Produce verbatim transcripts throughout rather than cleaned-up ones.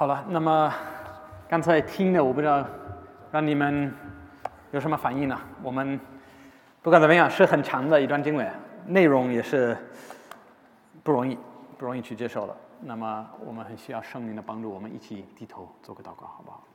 好了，那么刚才听的，我不知道让你们有什么反应呢？我们不管怎么样，是很长的一段经文，内容也是不容易，不容易去接受的。那么我们很需要圣灵的帮助，我们一起低头做个祷告，好不好？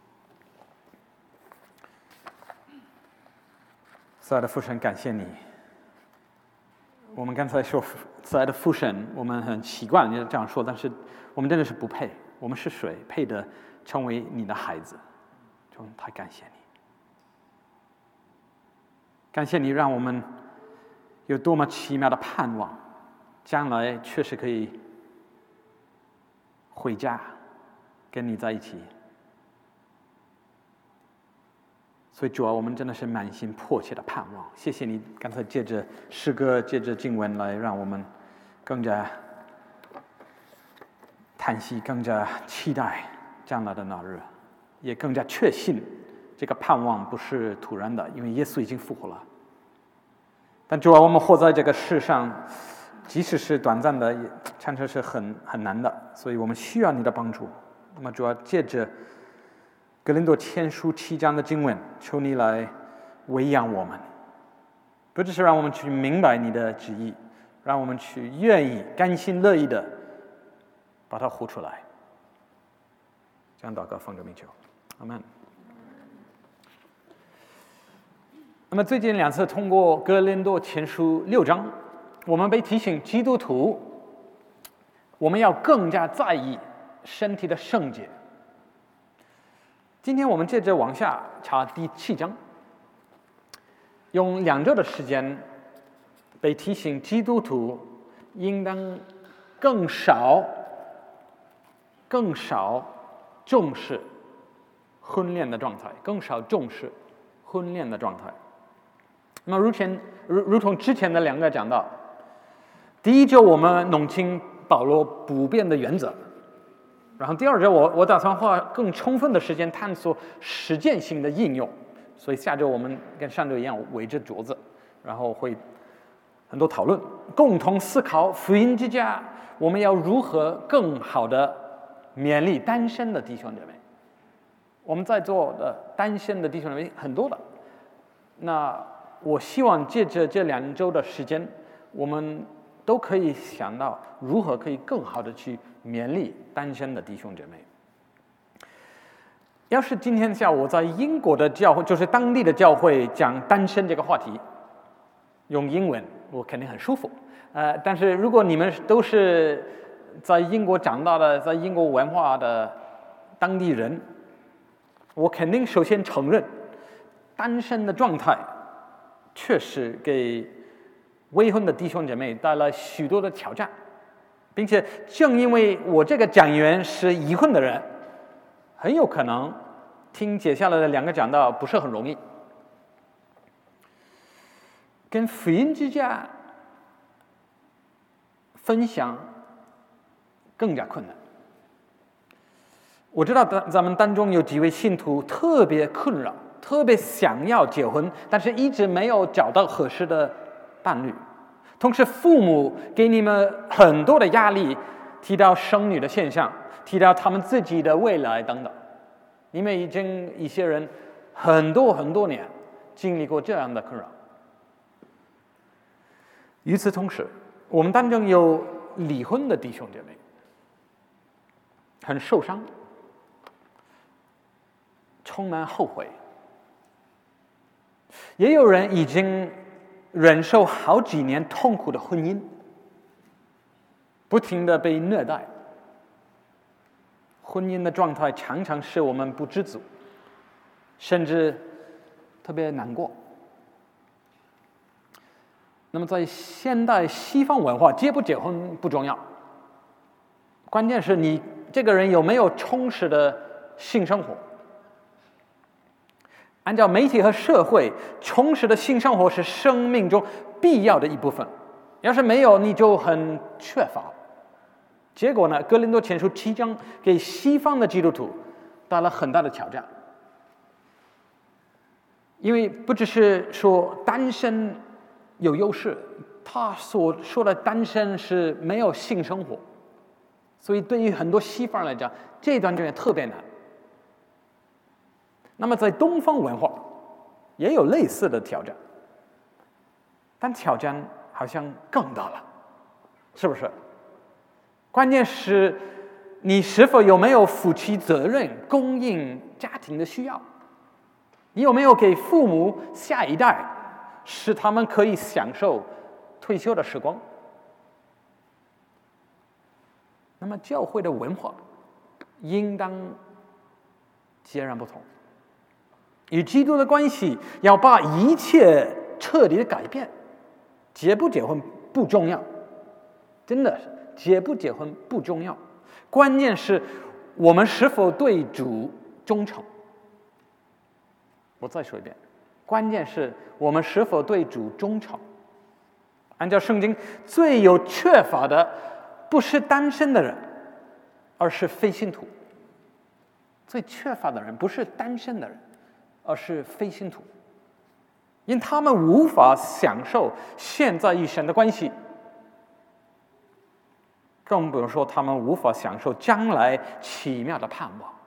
慈爱的父神，感谢你。我们刚才说慈爱的父神，我们很习惯这样说，但是我们真的是不配。我们是谁配得成为你的孩子？就太感谢你，感谢你让我们有多么奇妙的盼望，将来确实可以回家跟你在一起。所以主啊，我们真的是满心迫切的盼望。谢谢你刚才借着诗歌，借着经文来让我们更加叹息，更加期待将来的那日，也更加确信这个盼望不是突然的，因为耶稣已经复活了。但主啊，我们活在这个世上，即使是短暂的，也常常是很很难的，所以我们需要你的帮助。那么主啊，借着哥林多前书七章的经文，求你来喂养我们，不只是让我们去明白你的旨意，让我们去愿意甘心乐意的把它活出来。这样祷告，奉主名求，阿们。那么最近两次通过哥林多前书六章，我们被提醒基督徒我们要更加在意身体的圣洁。今天我们接着往下查第七章，用两周的时间被提醒基督徒应当更少更少重视婚恋的状态，更少重视婚恋的状态。那么如前如如同之前的两个讲到，第一就我们弄清保罗不变的原则，然后第二周我我打算花更充分的时间探索实践性的应用，所以下周我们跟上周一样围着桌子，然后会很多讨论，共同思考福音之家我们要如何更好的勉励单身的弟兄姐妹。我们在座的单身的弟兄姐妹很多的，那我希望借着这两周的时间，我们都可以想到如何可以更好的去勉励单身的弟兄姐妹。要是今天下午我在英国的教会，就是当地的教会讲单身这个话题，用英文我肯定很舒服。呃，但是如果你们都是在英国长大的，在英国文化的当地人，我肯定首先承认，单身的状态确实给未婚的弟兄姐妹带来许多的挑战，并且正因为我这个讲员是已婚的人，很有可能听接下来的两个讲道不是很容易，跟福音之家分享更加困难。我知道咱们当中有几位信徒特别困扰，特别想要结婚，但是一直没有找到合适的伴侣。同时父母给你们很多的压力，提到生女的现象，提到他们自己的未来等等。你们已经一些人很多很多年经历过这样的困扰。与此同时，我们当中有离婚的弟兄姐妹，很受伤，充满后悔。也有人已经忍受好几年痛苦的婚姻，不停地被虐待。婚姻的状态常常使我们不知足，甚至特别难过。那么在现代西方文化，结不结婚不重要，关键是你这个人有没有充实的性生活。按照媒体和社会，充实的性生活是生命中必要的一部分，要是没有你就很缺乏。结果呢，哥林多前书七章给西方的基督徒带来很大的挑战，因为不只是说单身有优势，他所说的单身是没有性生活， 所以对于很多西方人来讲，这段经文特别难。那么在东方文化也有类似的挑战，但挑战好像更大了，是不是？关键是你是否有没有负起责任，供应家庭的需要？你有没有给父母下一代，使他们可以享受退休的时光？那么教会的文化应当截然不同，与基督的关系要把一切彻底的改变。结不结婚不重要，真的是结不结婚不重要，关键是我们是否对主忠诚。我再说一遍，关键是我们是否对主忠诚。按照圣经，最有缺乏的不是单身的人，而是非信徒。最缺乏的人不是单身的人，而是非信徒，因他们无法享受现在与神的关系，更不用说他们无法享受将来奇妙的盼望。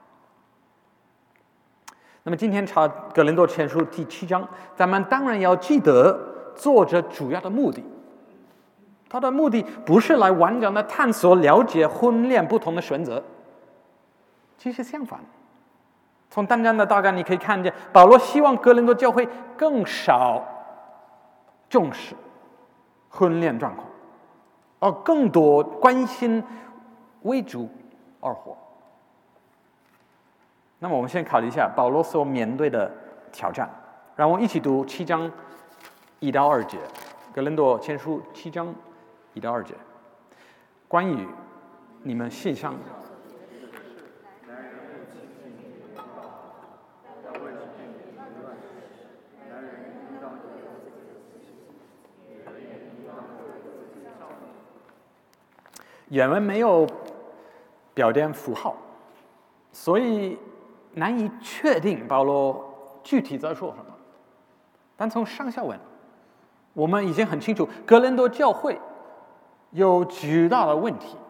那么今天查哥林多前书第七章，咱们当然要记得作者主要的目的。他的目的不是来完整的探索了解婚恋不同的选择，其实相反。从单章的大概你可以看见，保罗希望哥林多教会更少重视婚恋状况，而更多关心为主而活。那么我们先考虑一下保罗所面对的挑战，让我一起读七章一到二节，哥林多前书七章一到二节，关于你们信上原文没有标点符号，所以难以确定保罗具体在说什么。但从上下文，我们已经很清楚，哥林多教会有巨大的问题，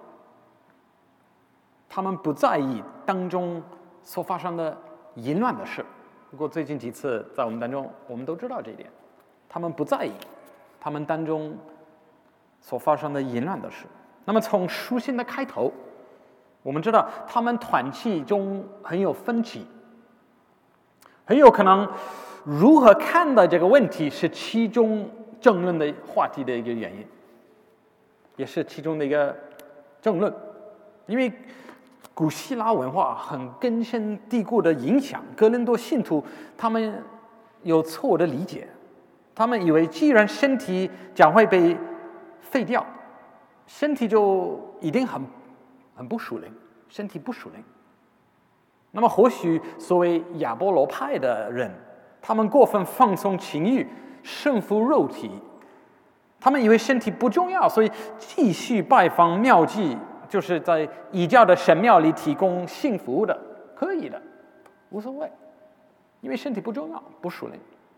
他们不在意当中所发生的淫乱的事。不过最近几次在我们当中，我们都知道这一点，他们不在意他们当中所发生的淫乱的事。那么从书信的开头，我们知道他们团契中很有分歧，很有可能如何看待这个问题是其中争论的话题的一个原因，也是其中的一个争论。因为古希腊文化很根深蒂固的影响哥林多信徒，他们有错误的理解，他们以为既然身体将会被废掉，身体就一定很很不属灵，身体不属灵。那么或许所谓亚波罗派的人，他们过分放纵情欲，胜负肉体，他们以为身体不重要，所以继续拜访庙妓，就是在异教的神庙里提供性服务的，可以的，无所谓，因为身体不重要，不属灵。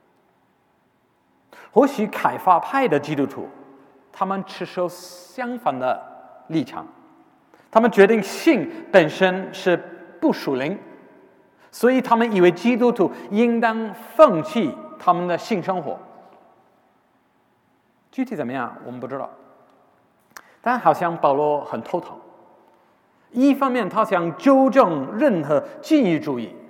或许凯法派的基督徒，他们持守相反的立场，他们决定性本身是不属灵，所以他们以为基督徒应当放弃他们的性生活。具体怎么样我们不知道，但好像保罗很头疼。一方面他想纠正任何禁欲主义，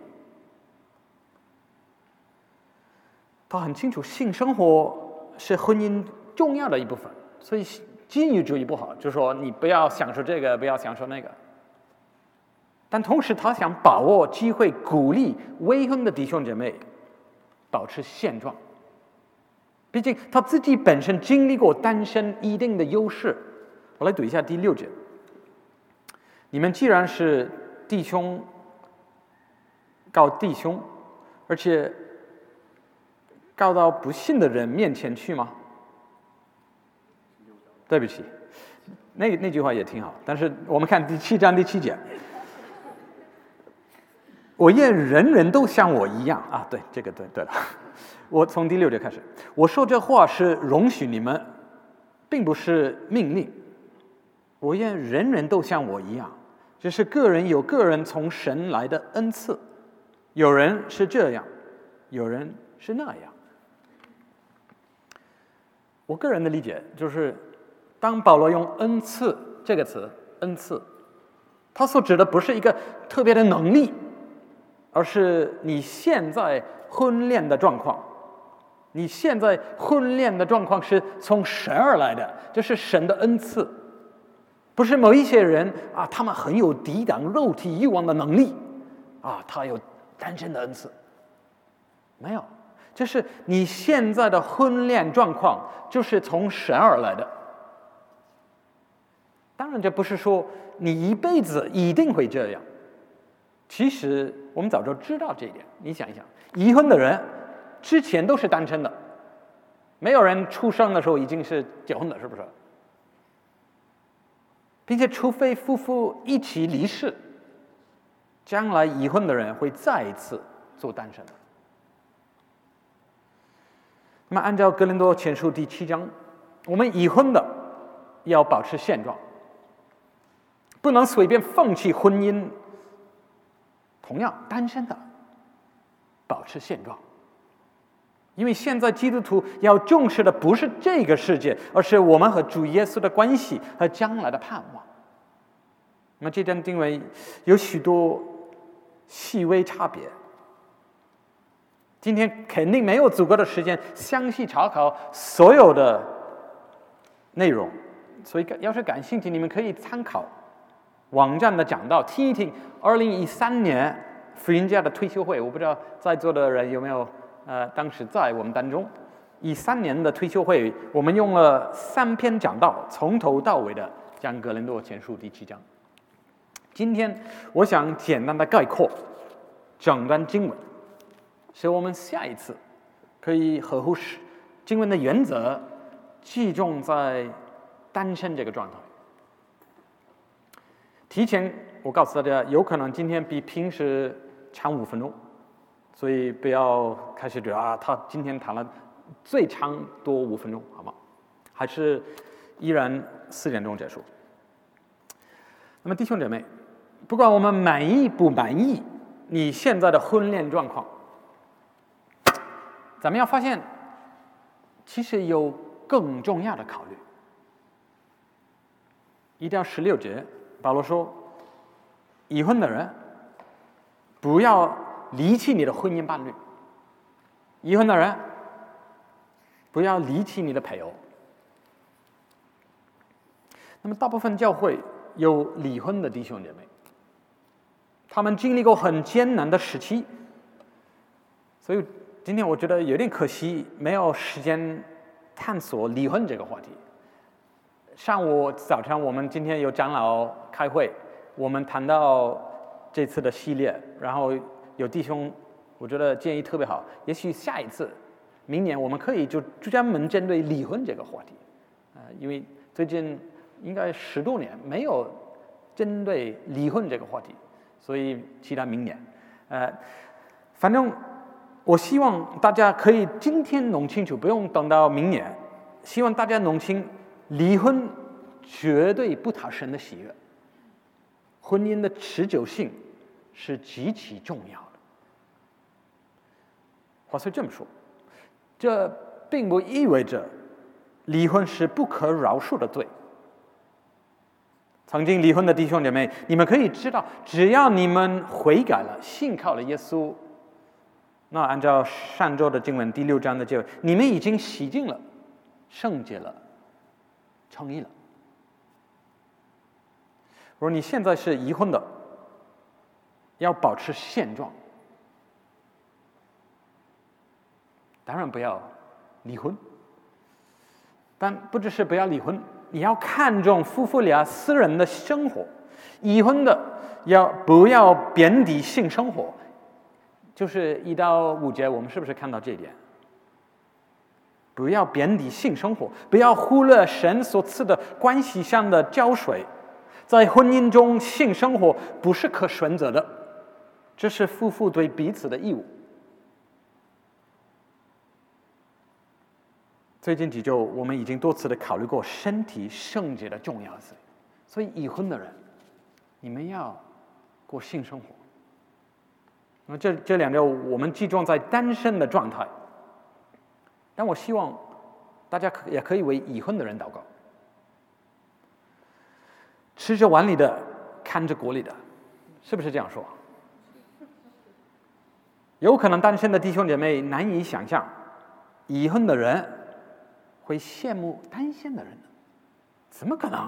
他很清楚性生活是婚姻重要的一部分，所以禁欲主义不好，就是说你不要享受这个，不要享受那个。但同时他想把握机会，鼓励未婚的弟兄姐妹保持现状，毕竟他自己本身经历过单身一定的优势。我来读一下第六节：你们既然是弟兄告弟兄，而且告到不信的人面前去吗？对不起，那那句话也挺好，但是我们看第七章第七节，我愿人人都像我一样啊，对，这个对对了。我从第六节开始，我说这话是容许你们，并不是命令。 我愿人人都像我一样，只是个人有个人从神来的恩赐，有人是这样，有人是那样。我个人的理解就是，当保罗用恩赐这个词，恩赐，他所指的不是一个特别的能力，而是你现在婚恋的状况。你现在婚恋的状况是从神而来的，这是神的恩赐，不是某一些人啊，他们很有抵挡肉体欲望的能力啊，他有单身的恩赐。没有，就是你现在的婚恋状况就是从神而来的。当然，这不是说你一辈子一定会这样。其实我们早就知道这一点。你想一想，已婚的人之前都是单身的，没有人出生的时候已经是结婚的，是不是？并且，除非夫妇一起离世，将来已婚的人会再一次做单身。那么，按照哥林多前书第七章，我们已婚的要保持现状，不能随便放弃婚姻。同样，单身的保持现状。因为现在基督徒要重视的不是这个世界，而是我们和主耶稣的关系和将来的盼望。那么这段经文有许多细微差别，今天肯定没有足够的时间详细查考所有的内容，所以要是感兴趣，你们可以参考网站的讲道，听一听二零一三年福音家的退休会。我不知道在座的人有没有呃，当时在我们当中，一三年的退休会，我们用了三篇讲道，从头到尾的讲哥林多前书第七章。今天我想简单的概括整段经文，使我们下一次可以合乎经文的原则，集中在单身这个状态。提前我告诉大家，有可能今天比平时长五分钟。所以不要开始觉得啊，他今天谈了最长多五分钟，好吗？还是依然四点钟结束。那么弟兄姐妹，不管我们满意不满意你现在的婚恋状况，咱们要发现，其实有更重要的考虑。一到十六节，保罗说，已婚的人不要离弃你的婚姻伴侣，已婚的人不要离弃你的配偶。那么大部分教会有离婚的弟兄姐妹，他们经历过很艰难的时期，所以今天我觉得有点可惜，没有时间探索离婚这个话题。上午早上我们今天有长老开会，我们谈到这次的系列，然后有弟兄，我觉得建议特别好。也许下一次，明年我们可以就专门针对离婚这个话题，呃，因为最近应该十多年没有针对离婚这个话题，所以期待明年。呃，反正我希望大家可以今天弄清楚，不用等到明年。希望大家弄清，离婚绝对不讨神的喜悦，婚姻的持久性是极其重要的。话虽这么说，这并不意味着离婚是不可饶恕的罪。曾经离婚的弟兄姐妹，你们可以知道，只要你们悔改了，信靠了耶稣，那按照上周的经文第六章的结尾，你们已经洗净了，圣洁了，称义了。如果你现在是已婚的，要保持现状，当然不要离婚，但不只是不要离婚，你要看重夫妇俩私人的生活。已婚的要不要贬低性生活？就是一到五节，我们是不是看到这一点？不要贬低性生活，不要忽略神所赐的关系上的浇水。在婚姻中，性生活不是可选择的，这是夫妇对彼此的义务。最近几周，我们已经多次的考虑过身体圣洁的重要性， 所以已婚的人，你们要过性生活。那么这这两个我们集中在单身的状态，但我希望大家可也可以为已婚的人祷告。吃着碗里的，看着锅里的，是不是这样说？有可能单身的弟兄姐妹难以想象，已婚的人会羡慕单身的人，怎么可能？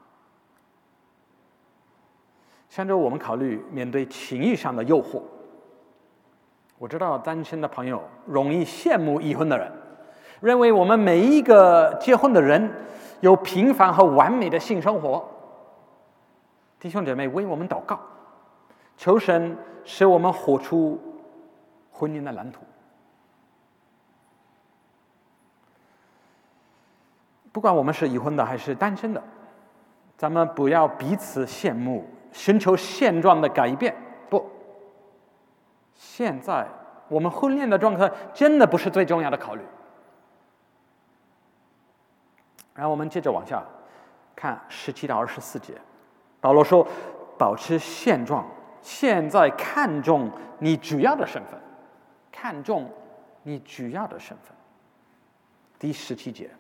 现在我们考虑面对情欲上的诱惑，我知道单身的朋友容易羡慕已婚的人，认为我们每一个结婚的人有平凡和完美的性生活。弟兄姐妹，为我们祷告，求神使我们活出婚姻的蓝图。不管我们是已婚的还是单身的，咱们不要彼此羡慕，寻求现状的改变。不，现在我们婚恋的状态真的不是最重要的考虑。然后我们接着往下看十七到二十四节，保罗说：“保持现状，现在看重你主要的身份，看重你主要的身份。”第十七节。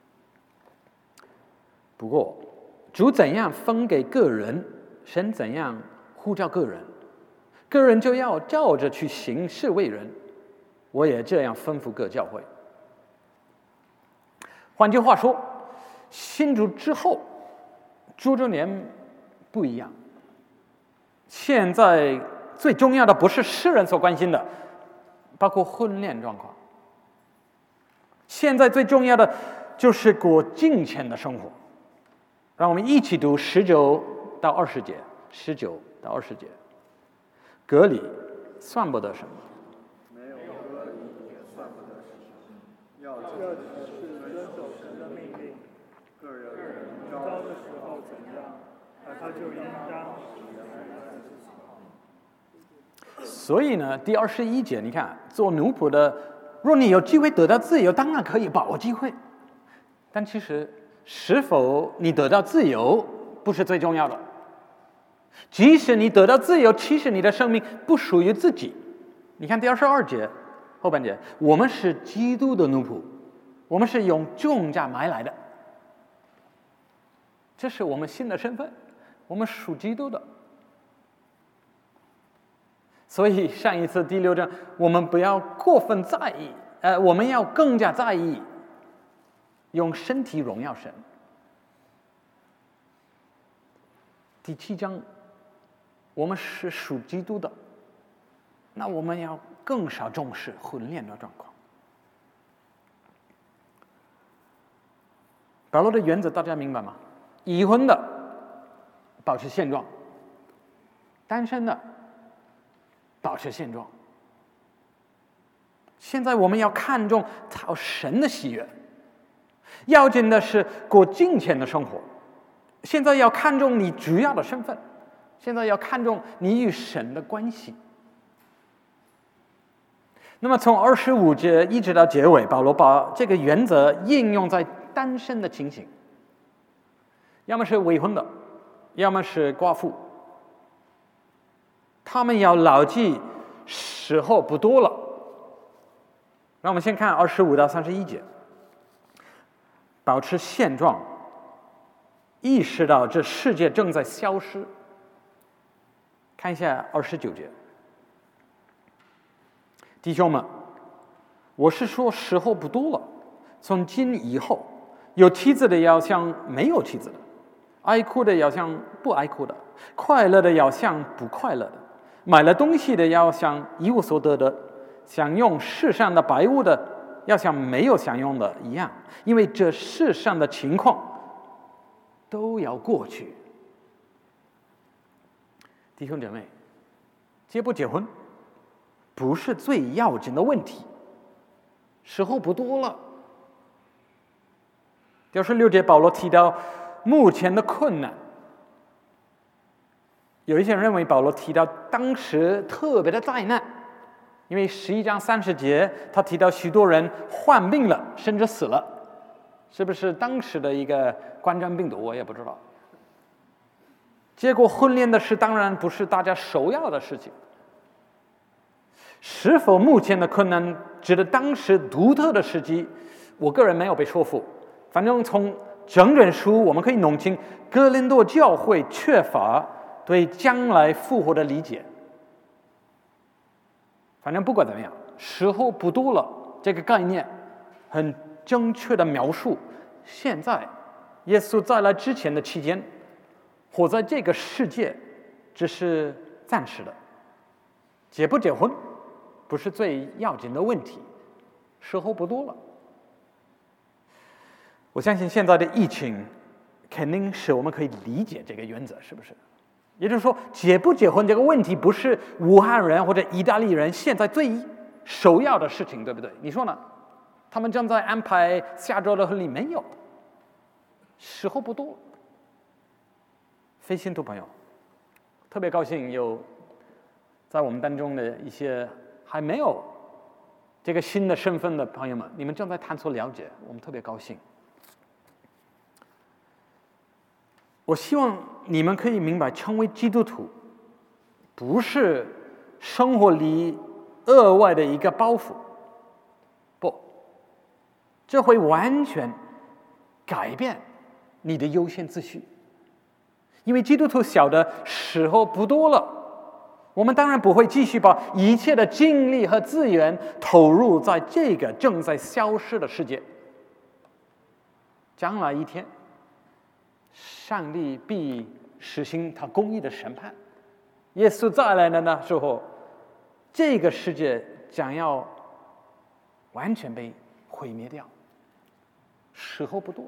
不过，主怎样分给个人，神怎样呼召个人，个人就要照着去行事为人。我也这样吩咐各教会。换句话说，信主之后，诸周年不一样。现在最重要的不是世人所关心的，包括婚恋状况。现在最重要的就是过敬虔的生活。让我们一起读十九到二十节，十九到二十节。隔离算不得什么， 没有隔离也算不得什么。要这只是遵守神的命令，个人招的时候怎样，他就应当使人按自己。 所以呢，第二十一节，你看，做奴仆的，若你有机会得到自由，当然可以把握机会，但其实。是否你得到自由不是最重要的，即使你得到自由，其实你的生命不属于自己。你看第二十二节后半节，我们是基督的奴仆，我们是用重价买来的，这是我们新的身份，我们属基督的。所以上一次第六章，我们不要过分在意，呃，我们要更加在意用身体荣耀神。第七章，我们是属基督的，那我们要更少重视婚恋的状况。保罗的原则大家明白吗？已婚的保持现状，单身的保持现状。现在我们要看重讨神的喜悦。要紧的是过敬虔的生活。现在要看重你主要的身份，现在要看重你与神的关系。那么从二十五节一直到结尾，保罗把这个原则应用在单身的情形，要么是未婚的，要么是寡妇，他们要牢记时候不多了。让我们先看二十五到三十一节。保持现状，意识到这世界正在消失。看一下二十九节，弟兄们，我是说时候不多了，从今以后，有妻子的要像没有妻子的，爱哭的要像不爱哭的，快乐的要像不快乐的，买了东西的要像一无所得的，享用世上的百物的要像没有享用的一样，因为这世上的情况都要过去。弟兄姐妹，结不结婚不是最要紧的问题，时候不多了。第二十六节保罗提到目前的困难，有一些人认为保罗提到当时特别的灾难，因为十一章三十节他提到许多人患病了甚至死了，是不是当时的一个冠状病毒我也不知道。 结果婚恋的事当然不是大家首要的事情。是否目前的困难值得当时独特的时机，我个人没有被说服。反正从整卷书我们可以弄清哥林多教会缺乏对将来复活的理解。反正不管怎么样，时候不多了这个概念很正确的描述现在耶稣再来之前的期间，活在这个世界只是暂时的，结不结婚不是最要紧的问题，时候不多了。我相信现在的疫情肯定使我们可以理解这个原则，是不是？也就是说，结不结婚这个问题不是武汉人或者意大利人现在最首要的事情，对不对？你说呢？他们正在安排下周的婚礼，没有，时候不多。非信徒朋友，特别高兴有在我们当中的一些还没有这个新的身份的朋友们，你们正在探索了解，我们特别高兴。我希望你们可以明白，成为基督徒不是生活里额外的一个包袱，不，这会完全改变你的优先次序。因为基督徒晓得时候不多了，我们当然不会继续把一切的精力和资源投入在这个正在消失的世界。将来一天，上帝必实行他公义的审判，耶稣再来的那时候，这个世界将要完全被毁灭掉，时候不多了。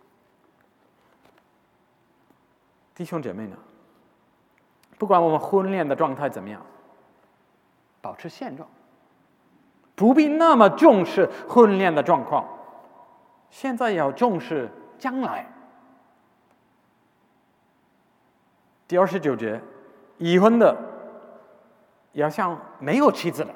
弟兄姐妹呢，不管我们婚恋的状态怎么样，保持现状，不必那么重视婚恋的状况，现在要重视将来。第二十九节，已婚的要像没有妻子的。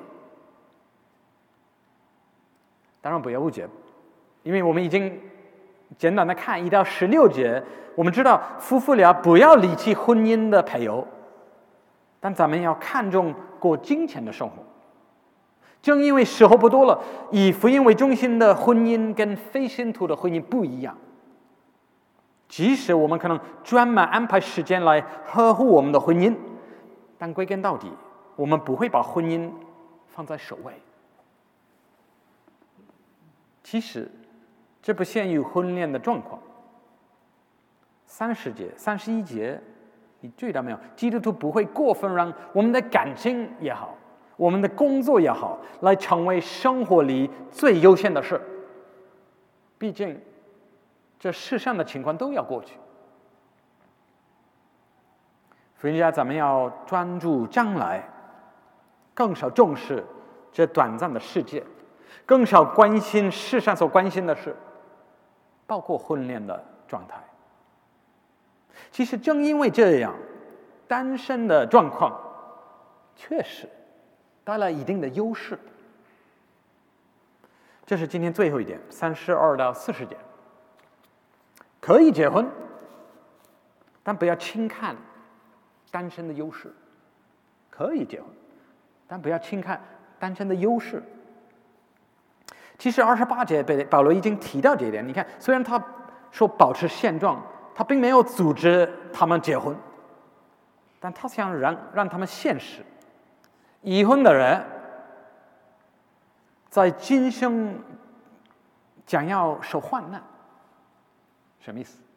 当然不要误解，因为我们已经简短的看一到十六节，我们知道夫妇俩不要离弃婚姻的配偶，但咱们要看重过金钱的生活。正因为时候不多了，以福音为中心的婚姻跟非信徒的婚姻不一样。即使我们可能专门安排时间来呵护我们的婚姻，但归根到底，我们不会把婚姻放在首位。其实这不限于婚恋的状况。三十节、三十一节，你注意到没有？基督徒不会过分让我们的感情也好，我们的工作也好，来成为生活里最优先的事。毕竟，这世上的情况都要过去。福音家，咱们要专注将来，更少重视这短暂的世界，更少关心世上所关心的事，包括婚恋的状态。其实正因为这样，单身的状况确实带来一定的优势。这是今天最后一点，三十二到四十节。可以结婚，但不要轻看单身的优势。可以结婚，但不要轻看单身的优势。其实二十八节保罗已经提到这一点。你看，虽然他说保持现状，他并没有组织他们结婚，但他想让让他们现实。已婚的人在今生将要受患难。什么意思？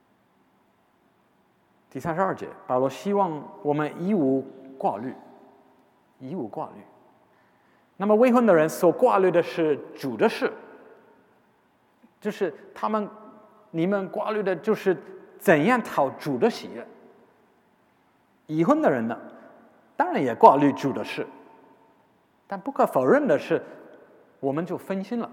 第三十二节，保罗希望我们一无挂虑，一无挂虑。那么未婚的人所挂虑的是主的事，就是他们、你们挂虑的就是怎样讨主的喜悦。已婚的人呢，当然也挂虑主的事，但不可否认的是，我们就分心了。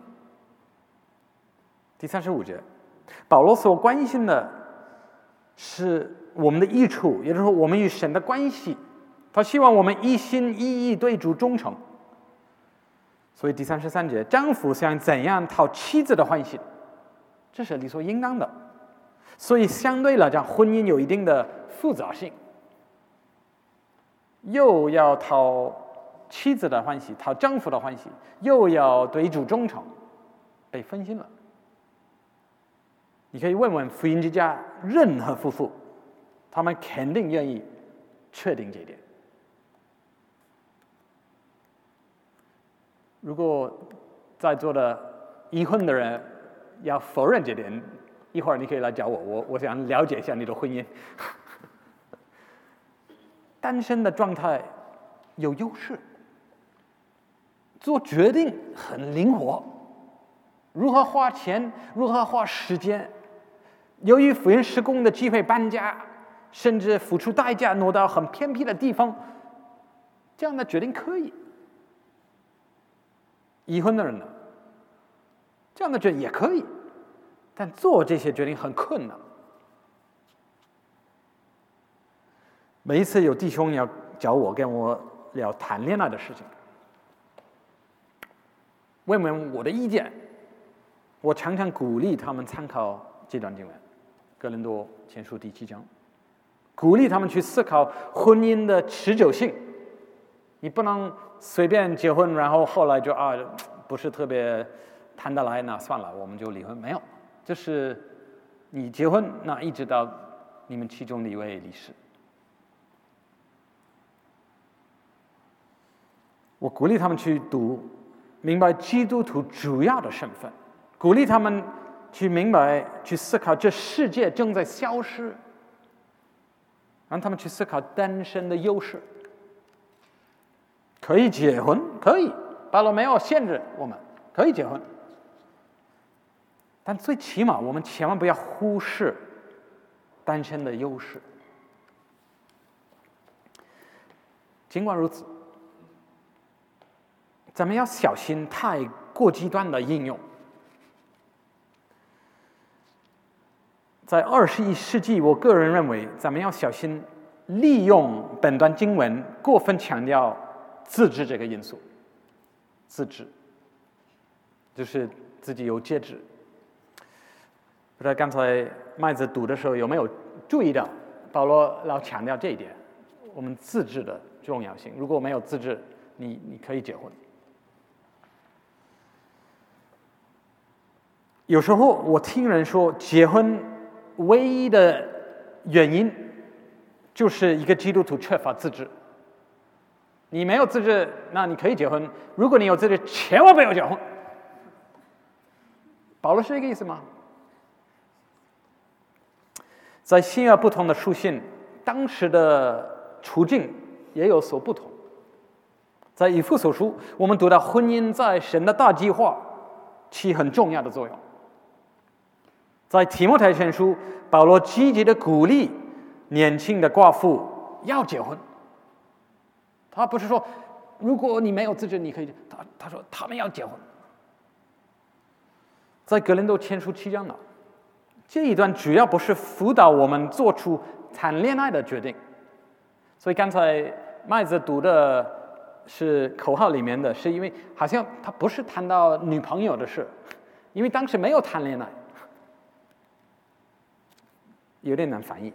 第三十五节。保罗所关心的是我们的益处，也就是说我们与神的关系。他希望我们一心一意对主忠诚。所以第三十三节，丈夫想怎样讨妻子的欢心，这是理所应当的。 所以相对来讲，婚姻有一定的复杂性，又要讨妻子的欢喜，讨丈夫的欢喜，又要对主忠诚，被分心了。你可以问问福音之家任何夫妇，他们肯定愿意确定这一点。如果在座的已婚的人要否认这点，一会儿你可以来找我，我我想了解一下你的婚姻。单身的状态有优势，做决定很灵活，如何花钱，如何花时间。由于福音事工的机会搬家，甚至付出代价挪到很偏僻的地方，这样的决定可以。已婚的人呢，这样的决定也可以，但做这些决定很困难。每一次有弟兄要找我跟我聊谈恋爱的事情，问问我的意见，我常常鼓励他们参考这段经文，《哥林多前书》第七章，鼓励他们去思考婚姻的持久性。你不能随便结婚，然后后来就啊不是特别谈得来，那算了，我们就离婚。没有，就是你结婚，那一直到你们其中的一位离世。我鼓励他们去读，明白基督徒主要的身份，鼓励他们去明白、去思考这世界正在消失，让他们去思考单身的优势。可以结婚，可以，保罗没有限制我们，可以结婚，但最起码我们千万不要忽视单身的优势。尽管如此，咱们要小心太过极端的应用。在二十一世纪，我个人认为，咱们要小心利用本段经文过分强调自制这个因素。自制就是自己有节制。不知道刚才麦子读的时候有没有注意到，保罗老强调这一点，我们自制的重要性。如果没有自制，你你可以结婚。有时候我听人说，结婚唯一的原因就是一个基督徒缺乏自制。你没有自制，那你可以结婚；如果你有自制，千万不要结婚。保罗是这个意思吗？在新约不同的书信，当时的处境也有所不同。在以弗所书，我们读到婚姻在神的大计划起很重要的作用。在提摩太前书，保罗积极的鼓励年轻的寡妇要结婚。他不是说，如果你没有自制，你可以。他他说他们要结婚。在哥林多前书七章呢，这一段主要不是辅导我们做出谈恋爱的决定，所以刚才麦子读的是口号里面的，是因为好像他不是谈到女朋友的事，因为当时没有谈恋爱，有点难翻译。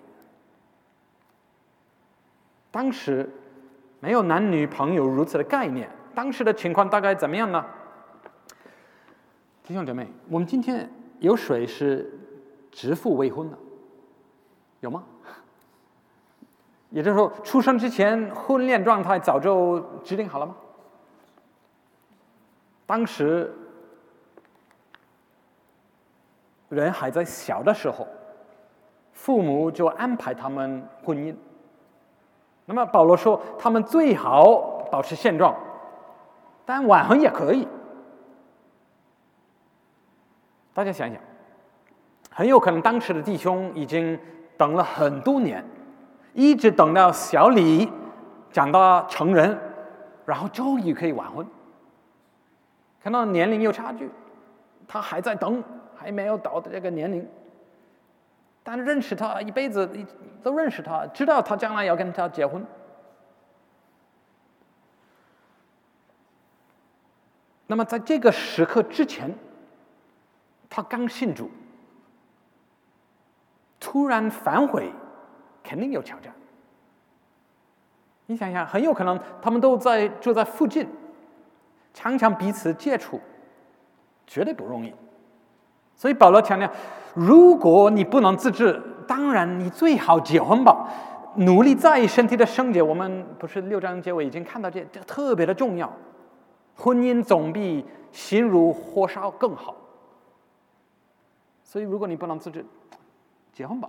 当时没有男女朋友如此的概念，当时的情况大概怎么样呢？弟兄姐妹，我们今天有谁是指腹未婚的？有吗？也就是说，出生之前婚恋状态早就制定好了吗？当时人还在小的时候，父母就安排他们婚姻。那么保罗说，他们最好保持现状，但晚婚也可以。大家想想，很有可能当时的弟兄已经等了很多年，一直等到小李长大成人，然后终于可以晚婚。看到年龄有差距，他还在等，还没有到这个年龄，但认识他一辈子都认识他，知道他将来要跟他结婚。那么在这个时刻之前，他刚信主， 突然反悔，肯定有吵架。你想想，很有可能他们都在住在附近，常常彼此接触，绝对不容易。所以保罗强调，如果你不能自制，当然你最好结婚吧，努力在意身体的圣洁。我们不是六章结尾已经看到这，这特别的重要。婚姻总比心如火烧更好。所以如果你不能自制，结婚吧，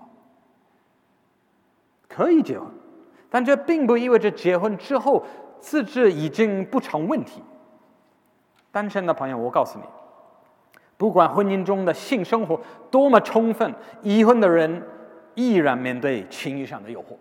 可以结婚。但这并不意味着结婚之后自制已经不成问题。单身的朋友，我告诉你，不管婚姻中的性生活多么充分，已婚的人依然面对情欲上的诱惑。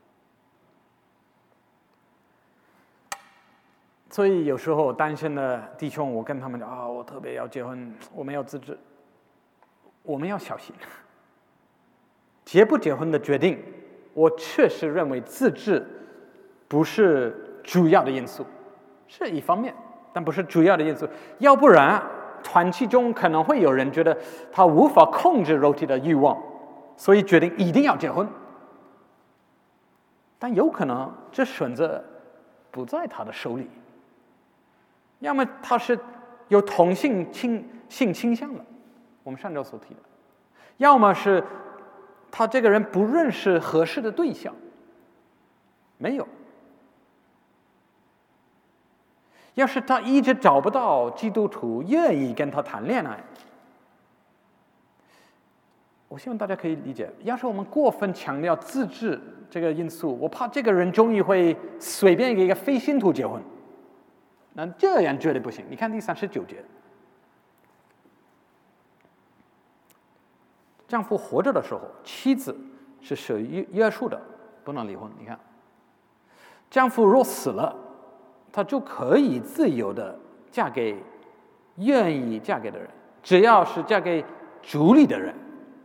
所以有时候单身的弟兄，我跟他们讲啊，我特别要结婚，我们要自制，我们要小心。结不结婚的决定，我确实认为自制不是主要的因素，是一方面，但不是主要的因素。要不然团契中可能会有人觉得他无法控制肉体的欲望，所以决定一定要结婚。但有可能这选择不在他的手里，要么他是有同性倾性倾向的，我们上周所提的，要么是他这个人不认识合适的对象，没有。要是他一直找不到基督徒愿意跟他谈恋爱，我希望大家可以理解，要是我们过分强调自制这个因素，我怕这个人终于会随便给一个非信徒结婚，那这样绝对不行。你看第三十九节，丈夫活着的时候，妻子是受约束的，不能离婚。你看，丈夫若死了，她就可以自由的嫁给愿意嫁给的人，只要是嫁给主里的人。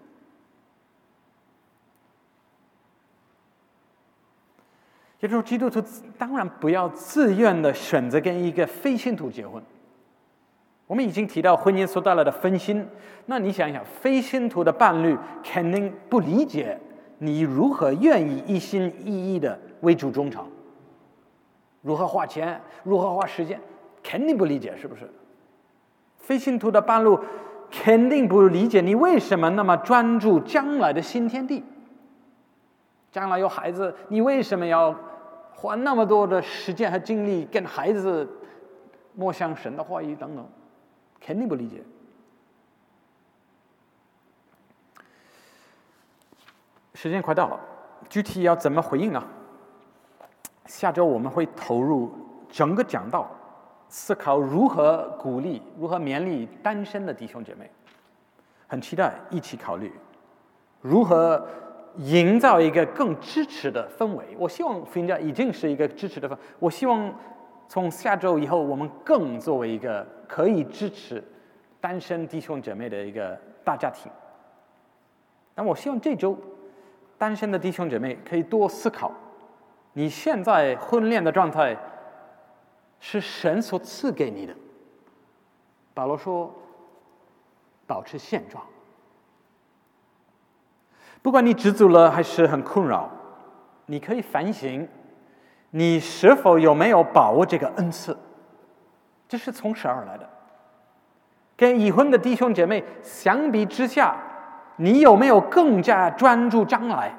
也就是说，基督徒当然不要自愿的选择跟一个非信徒结婚。我们已经提到婚姻所带来的分心，那你想想，非信徒的伴侣肯定不理解你如何愿意一心一意的为主忠诚，如何花钱，如何花时间，肯定不理解，是不是？非信徒的伴侣肯定不理解你为什么那么专注将来的新天地，将来有孩子，你为什么要花那么多的时间和精力跟孩子默想神的话语等等，肯定不理解。时间快到了，具体要怎么回应呢？下周我们会投入整个讲道，思考如何鼓励、如何勉励单身的弟兄姐妹。很期待一起考虑如何营造一个更支持的氛围。我希望福音家已经是一个支持的氛围，我希望从下周以后，我们更作为一个可以支持单身弟兄姐妹的一个大家庭。但我希望这周单身的弟兄姐妹可以多思考，你现在婚恋的状态是神所赐给你的。保罗说，保持现状。不管你知足了还是很困扰，你可以反省你是否有没有把握这个恩赐，这是从神而来的。跟已婚的弟兄姐妹相比之下，你有没有更加专注将来，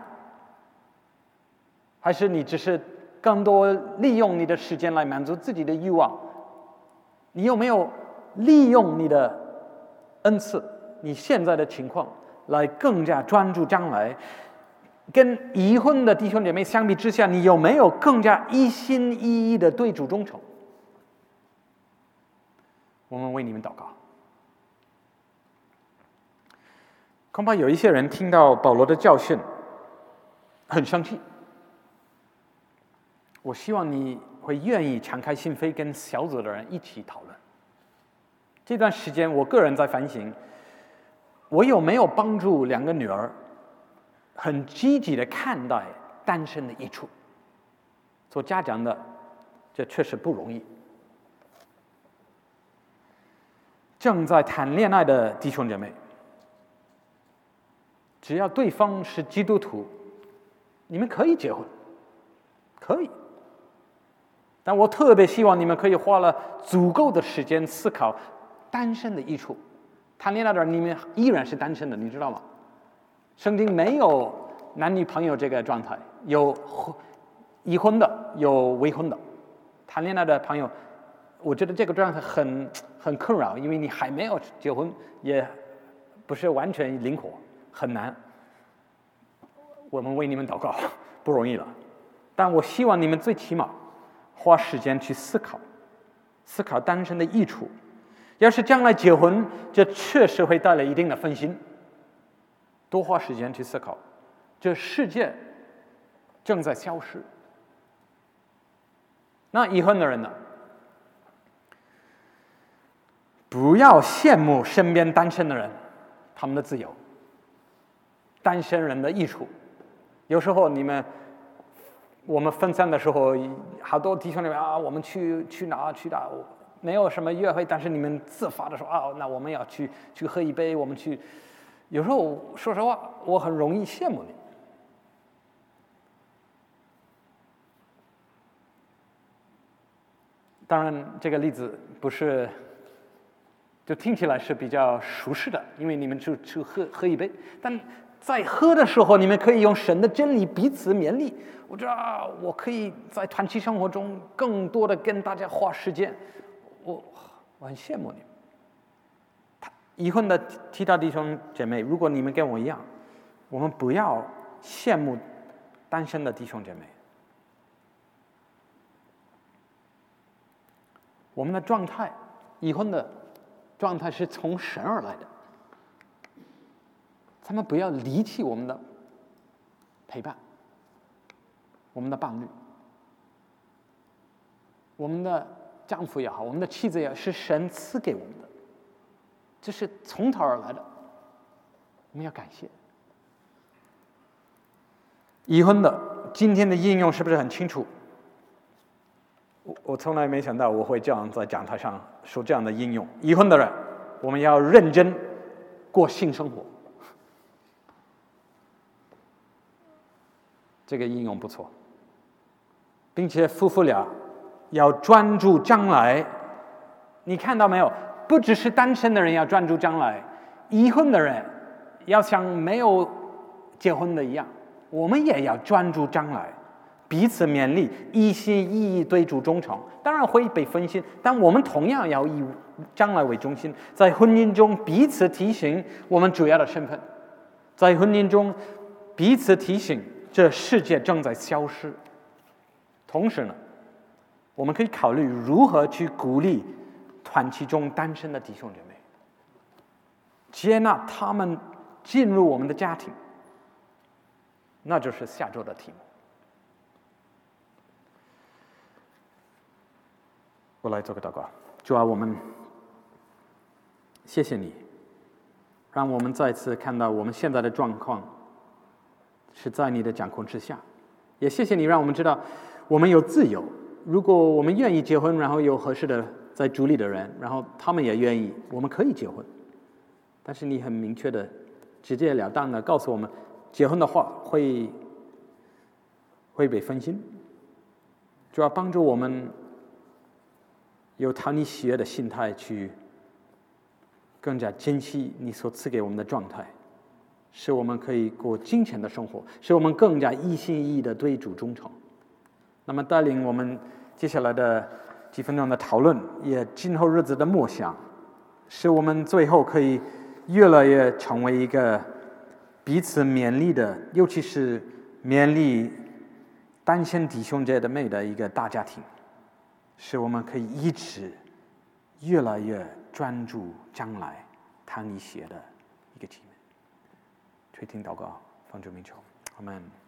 还是你只是更多利用你的时间来满足自己的欲望？你有没有利用你的恩赐，你现在的情况来更加专注将来？跟已婚的弟兄姐妹相比之下，你有没有更加一心一意的对主忠诚？我们为你们祷告。恐怕有一些人听到保罗的教训很生气，我希望你会愿意敞开心扉，跟小组的人一起讨论。这段时间我个人在反省，我有没有帮助两个女儿很积极的看待单身的益处？做家长的，这确实不容易。正在谈恋爱的弟兄姐妹， 只要对方是基督徒，你们可以结婚，可以。但我特别希望你们可以花了足够的时间思考单身的益处。谈恋爱的人，你们依然是单身的，你知道吗？圣经没有男女朋友这个状态，有已婚的，有未婚的。谈恋爱的朋友，我觉得这个状态很很困扰，因为你还没有结婚，也不是完全灵活，很难。我们为你们祷告，不容易了。但我希望你们最起码花时间去思考，思考单身的益处。要是将来结婚，这确实会带来一定的分心。多花时间去思考，这世界正在消失。那已婚的人呢？不要羡慕身边单身的人，他们的自由，单身人的益处。有时候你们我们分散的时候，好多弟兄姊妹啊，我们去去哪去哪，没有什么约会，但是你们自发的说啊，那我们要去去喝一杯，我们去。有时候说实话，我很容易羡慕你。当然，这个例子不是，就听起来是比较熟识的，因为你们去去喝喝一杯，但在喝的时候，你们可以用神的真理彼此勉励。我知道我可以在团契生活中更多的跟大家花时间，我我很羡慕你。已婚的其他弟兄姐妹，如果你们跟我一样，我们不要羡慕单身的弟兄姐妹。我们的状态，已婚的状态是从神而来的。他们不要离弃我们的陪伴，我们的伴侣，我们的丈夫也好，我们的妻子也好，是神赐给我们的，这是从头而来的，我们要感谢。已婚的，今天的应用是不是很清楚？我我从来没想到我会这样在讲台上说这样的应用。已婚的人，我们要认真过性生活。这个应用不错，并且夫妇俩要专注将来。你看到没有？不只是单身的人要专注将来，已婚的人要像没有结婚的一样，我们也要专注将来，彼此勉励，一心一意对主忠诚。当然会被分心，但我们同样要以将来为中心，在婚姻中彼此提醒我们主要的身份，在婚姻中彼此提醒这世界正在消失。同时呢，我们可以考虑如何去鼓励团契中单身的弟兄姐妹，接纳他们进入我们的家庭，那就是下周的题目。我来做个祷告。主啊，我们谢谢你，让我们再次看到我们现在的状况是在你的掌控之下，也谢谢你让我们知道我们有自由。如果我们愿意结婚，然后有合适的在主里的人，然后他们也愿意，我们可以结婚。但是你很明确的、直截了当的告诉我们，结婚的话会会被分心，就要帮助我们有讨你喜悦的心态，去更加珍惜你所赐给我们的状态，使我们可以过金钱的生活，使我们更加一心一意的对主忠诚。那么带领我们接下来的几分钟的讨论，也今后日子的默想，使我们最后可以越来越成为一个彼此勉励的，尤其是勉励单身弟兄姐妹的一个大家庭，使我们可以一直越来越专注将来谈你写的一个姐妹。垂听祷告，奉主名求，阿们。